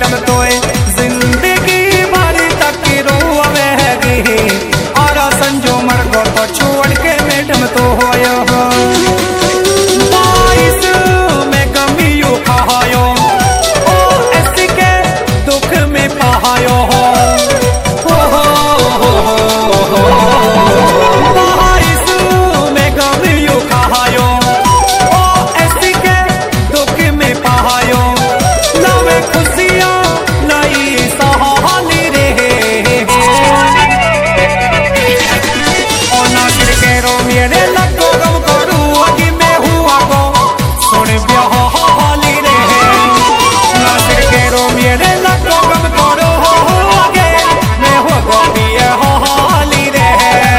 Madam तोए जिंदगी भरी तक रोवेगी और संजो मर गो तो छोड़ के मैडम तो होयो बाईस में गमियो खायो ओ ऐसी के दुख में पायो बाईस में गमियो खायो ओ ऐसी के दुख में पायो लवे खुशियां नई सहाली रे ओ नासिर के रो मेरे लगो गम करू अगी में हुआ को सुन ब्याहाली रे नासिर के रो मेरे लगो गम करू अगे में हुआ को ब्याहाली रे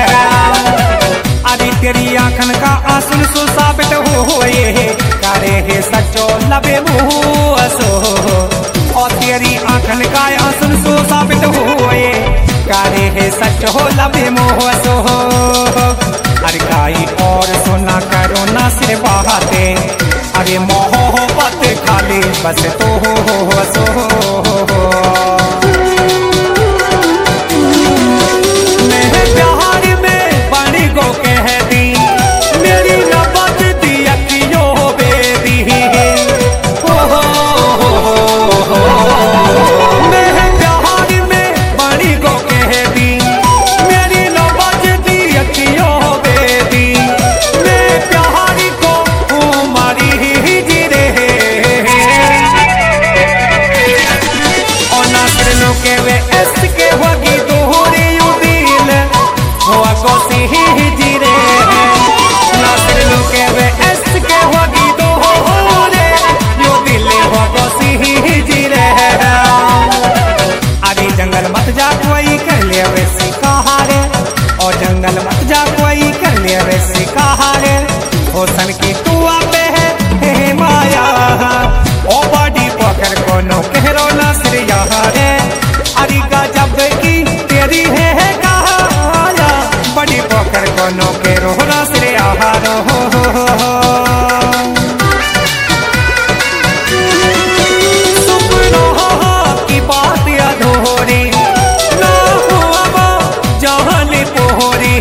अरे तेरी आंखन का आंसू सो साबित होए करे है सच्चो लबे मुँह असो और तेरी आंखन का आंसू सो साबित होए करे है सच्चो लबे मुँह असो अरे गाई और सुना करो ना से बाते अरे मोहब्बत खाली बस तो असो मैं प्यार में बड़ी गो कह दी मेरी नबत दी अखियों बेदी मैं प्यार में बड़ी गो कह दी मेरी नबत दी अखियों बेदी मैं प्यार को मारी जी रे और नासिर लो के वे एस के होगी दोहरी दिल हुआ को सी जी रे नासिर लो के वे एस के होगी दोहरे यो दिल हुआ को सी जी रे अरे जंगल मत जा कोई कर ले वैसी कहारे और जंगल मत जा कोई कर ले वैसी कहारे हो सन की तू पे है माया ओ बड़ी पकड़ को नो कहरो नासिर यहाँ रे अरे गजब की तेरी है कहाया बड़ी पकड़ को नो कहरो नासिर यहाँ रो सुपनों की बात अधूरी ना हुआ वो जहान पोहरी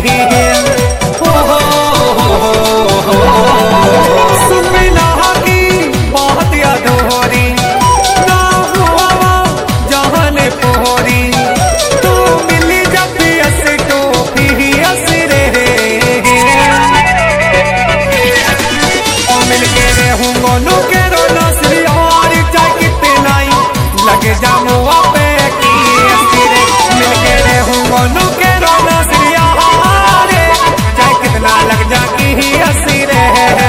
सुपना की बात अधूरी ना हुआ वो जहान पोहरी तू मिली जब अस टोपी असरे ओ मिलके रहूंगो नो के रो नासिर और चाहे कितने नहीं लगे जामो आपे की असरे मिलके रहूंगो नो के रो नासिर यारे चाहे कितना लग जा की असरे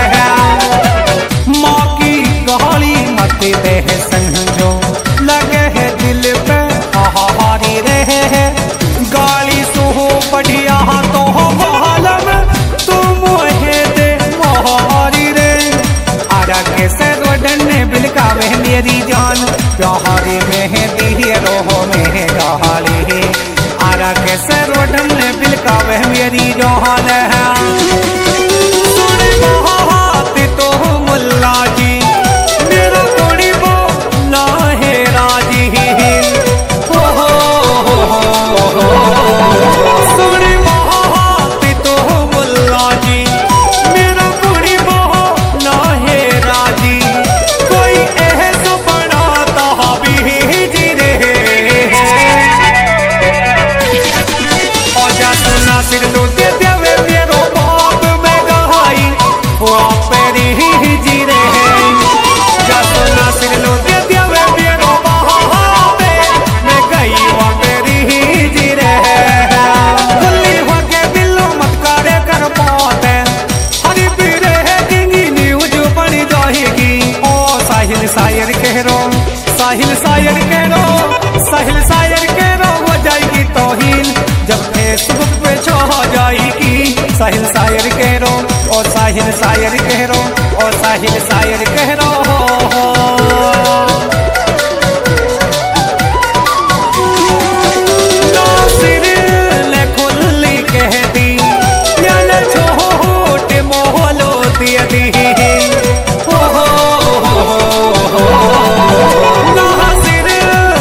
माँ की गाली मत दे संजो लगे है दिल पे हारी रहे गाली सो बढ़िया तो बालम तुम है दे मोहारी रे आरा के से रोडन ने बिलकावे मेरी जान प्यारी में है दी रोहो में है गाली आरा के से रोडन ने बिलकावे मेरी जान है सुन बात तो मुल्ला जी मेरा थोड़ी वो ना है राजी सुन बात तो मुल्ला जी मेरा थोड़ी वो ना है राजी कोई ऐसा बनाता भी जी रे और जा सुना सिर लो दे देवे मेरो बाप में गहाई वो पेरी जी रे जा सुना सिर लो दे देवे मेरो बाप में गई वो पेरी जी रे गुल्ली हो के बिल्लो मत करे कर पाते हरी पीरे है किंगी न्यूज बनी जाएगी ओ साहिल शायर कह रो साहिल शायर कह रो साहिल शायर कह रो हो जाएगी तौहीन जब फेसबुक पे छो जाएगी साहिल शायर कह रो और साहिल शायर कह रो और साहिल शायर कह रो नासिर ने खुली कह दी या न छोटे मोहलो दिया दी नासिर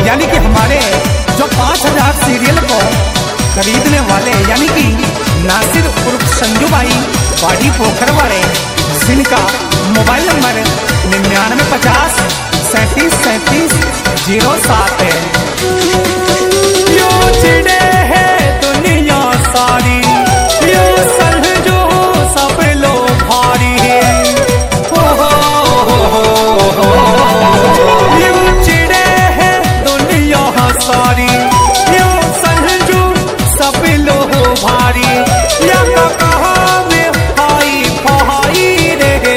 यानी कि हमारे जो 5000 सीरियल को खरीदने वाले यानी कि नासिर उर्फ संजू भाई बाड़ी पोखर वाले, जिनका मोबाइल नंबर 9950 37 37 है। यो चिड़े है दुनिया सारी, यो संजू सब लोग भारी है। यो चिड़े है दुनिया सारी, यो संजू सब लोग भारी। या कहा में भाई भाई रे,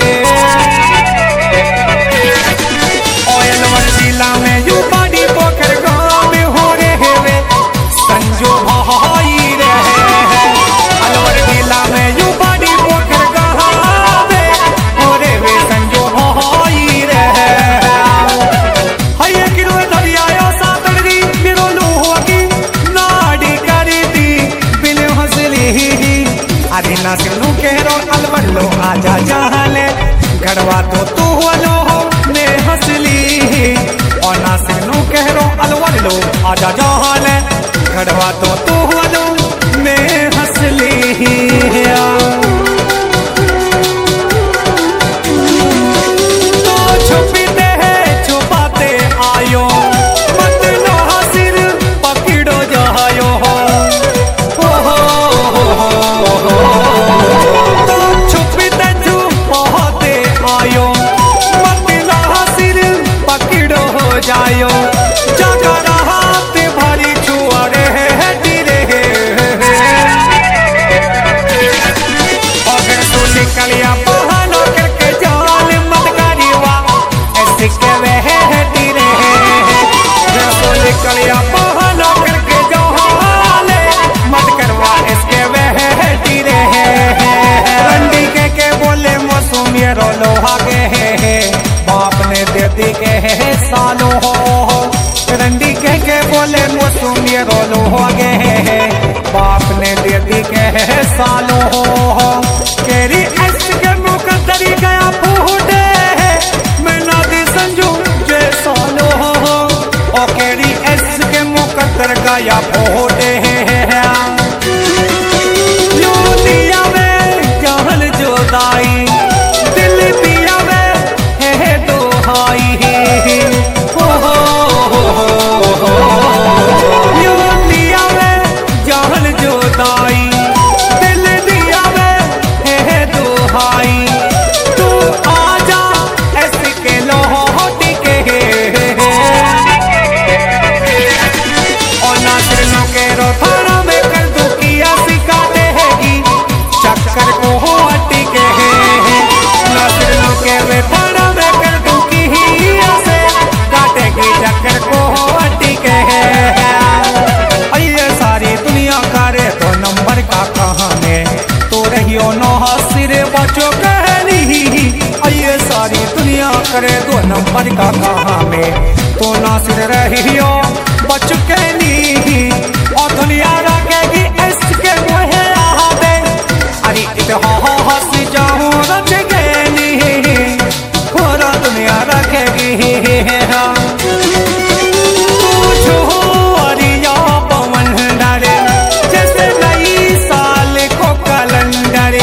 ऑयल जिला में यू बाड़ी पोखर गाँव में हो रहे वे संजू भाई रे। अलवर जिला में यू बाड़ी पोखर गाँव में हो रहे वे संजू भाई रे। हये किरो दरिया सातड़ी मेरो लोहोगी नाड़ी करी दी बिल हंसली। अरे नासिर केरो अलवर लो आजा जहाले गड़वा तो तू लो ने हंसली। और नासिर केरो अलवर लो आजा जहाले गड़वा तो तू लो ने हंसली। तो छुपते है छुपाते आयो मत लो हासिर पकड़ो जायो। तो छुपते छुपाते आयो मत लो हासिर पकड़ो जायो। जगह हाथ भरी छुआरे है टीरे। और तू निकलिया बहाना करके जाल मत करीवा ऐसे के वह टीरे। तू निकलिया बहाना करके जाल मत करवा इसके वह टीरे। रंडी के बोले मौसम ये रो लोहा के बाप ने दे दी के सालों हो। रंडी के बोले मौसम ये रो लोहा के बाप ने दे दी के सालों हो। केरी ऐस के मुकद्दरी गया फूटे मैं ना दी संजू जे सालों हो। ओ केरी ऐस के मुकद्दर गया फूटे यो दिया में जहल जोदाई दिल दिया में है दोहाई। यो दिया में जहल जोदाई दिल दिया में है दोहाई। तू आजा ऐसे के लोहोटी के। और नासिर के रो थाना में कर दू किया सिखा देगी चक्कर को हो अटी के। नासिर के वे थाना में कर दू किया से काटेगी चक्कर को हो अटी के। ये सारी दुनिया करे तो नंबर का कहानी तो रहियो नो हासिर बचो कहनी। ये सारी दुनिया करे दो नंबर का कहानी तो नासिर रहियो बच कहनी। और दुनिया रखेगी इसके मुहे आदे। अरे इतिहास जाऊं रच गनी पूरा दुनिया रखेगी। पूछो अरिया पवन डरे जैसे नई साल को कैलेंडर।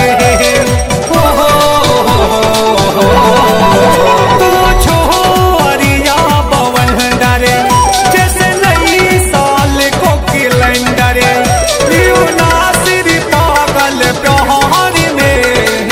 पूछो अरिया पवन डरे जैसे नई साल को कैलेंडर। नासिर पागल प्यार में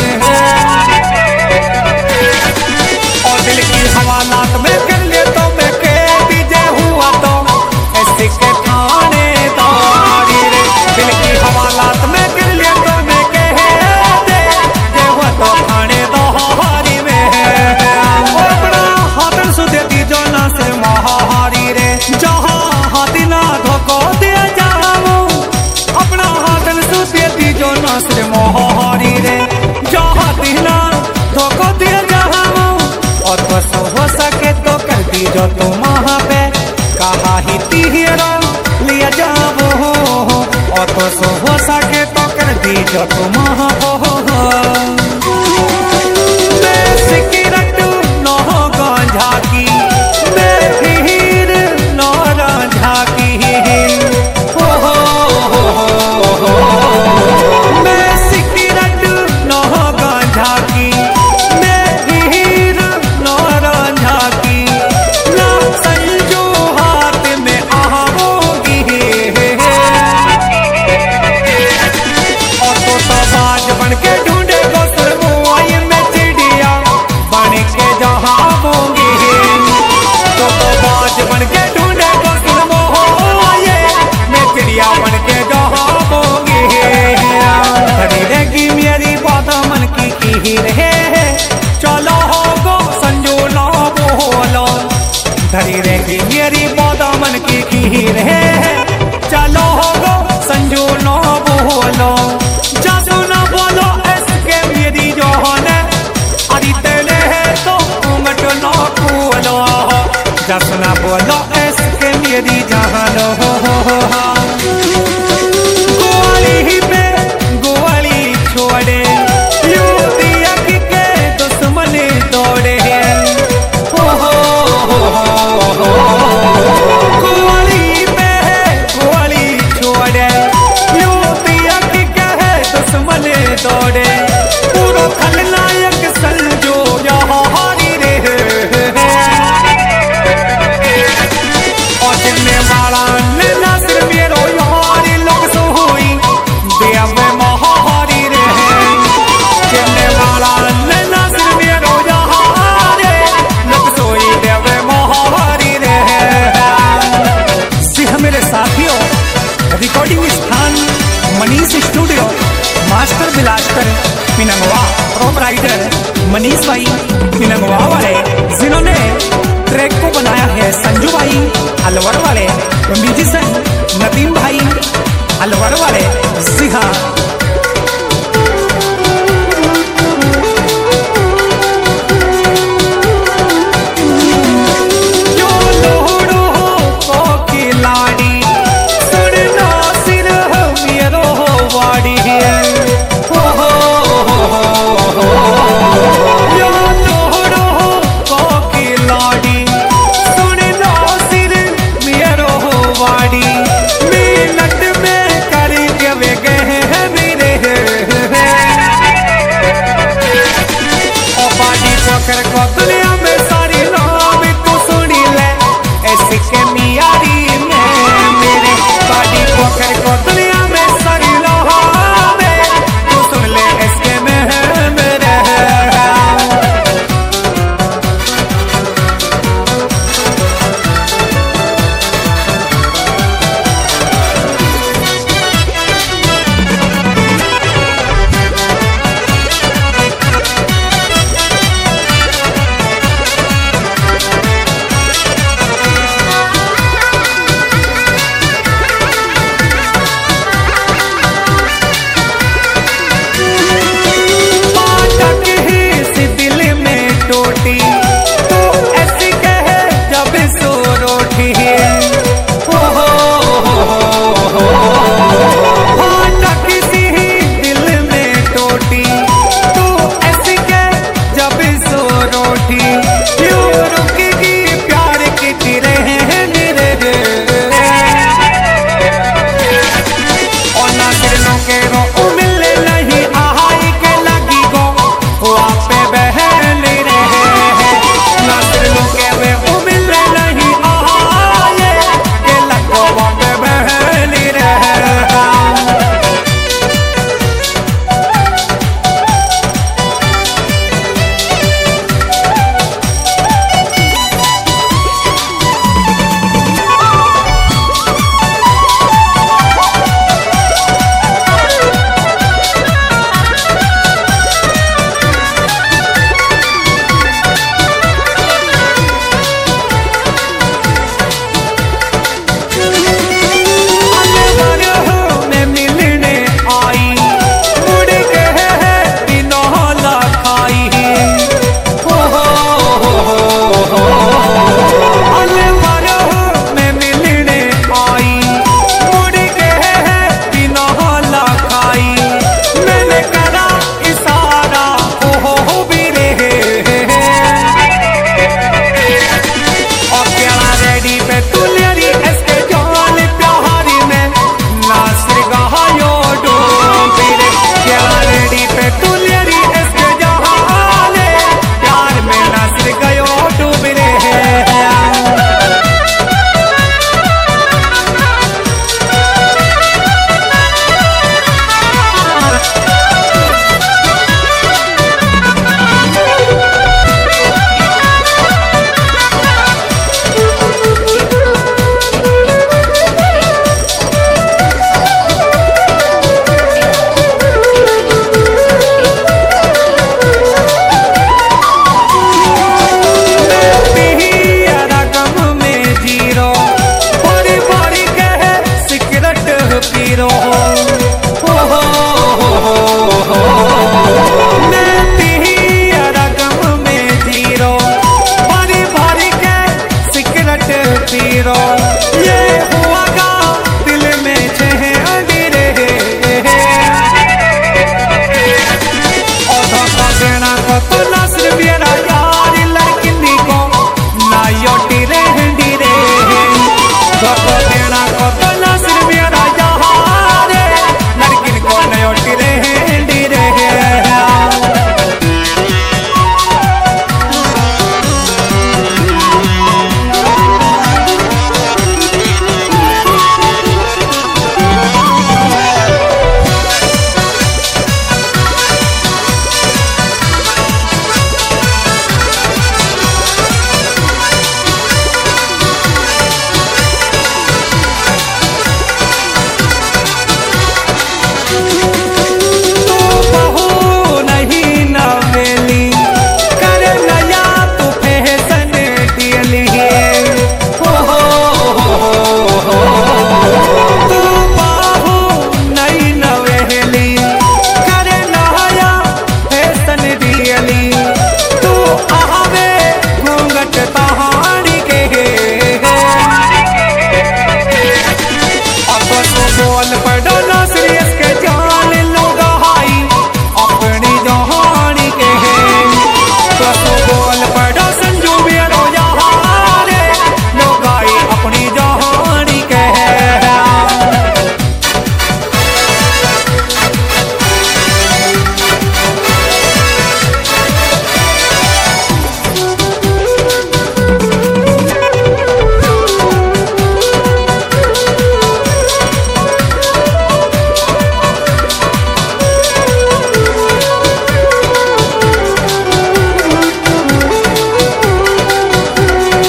और दिल की हवालात में कर ले तो मैं के बीजे हुआ तो ऐसे के थानेदारी रे। दिल की हवालात में कर ले तो मैं के दे हुआ तो थानेदारी में। अपना हाथ सुधे दी जो नासिर महाहारी रे। जहाँ हाथी ना धोको दे जाऊं अपना हाथ सुधे दी जो नासिर महाहारी रे। जहाँ हाथी ना धोको दे जाऊं और तो हो सके तो कर दी जो तुम वहाँ पे कहा ही तीरो लिया जाओ। और तो हो सके तो कर दी जो तुम वहाँ हो। सिकरट नो गांजा की हीर नो बन के ढूंढेगा सुरमुआई में चिड़िया बन के जहाँ होंगे तो बाज बन के ढूंढेगा सुरमुआई में चिड़िया बन के जहाँ होंगे धरी रहेगी मेरी बात मन की रहे चलो हो गो संजो ना बोलो धरी रहेगी मेरी बात मन की रहे चलो हो गो संजो ना बोलो जादू ना बोलो इसके मेरी जोहन अरे तेरे है तो उमट ना बोलो जादू ना बोलो इसके मेरी जान हो गोली पे गोली छोड़े युवतिया के दुश्मन दौड़े गोली पे गोली छोड़े युवतिया के दुश्मन दौड़े पूरा खलनायक संजो यहारी रे और जिन्ने वाला नासिर मेरो यारी लोग सोई देव महारी रे जिन्ने वाला नासिर मेरो यारी लोग सोई देव महारी रे सिंह मेरे साथियों रिकॉर्डिंग स्थान Manish studio master Bilaskar Pinangwa proprietor Manish भाई पिनंगवा वाले जिन्होंने ट्रैक को बनाया है संजू भाई अलवर वाले म्यूजिशियन नदीम भाई अलवर वाले जी हाँ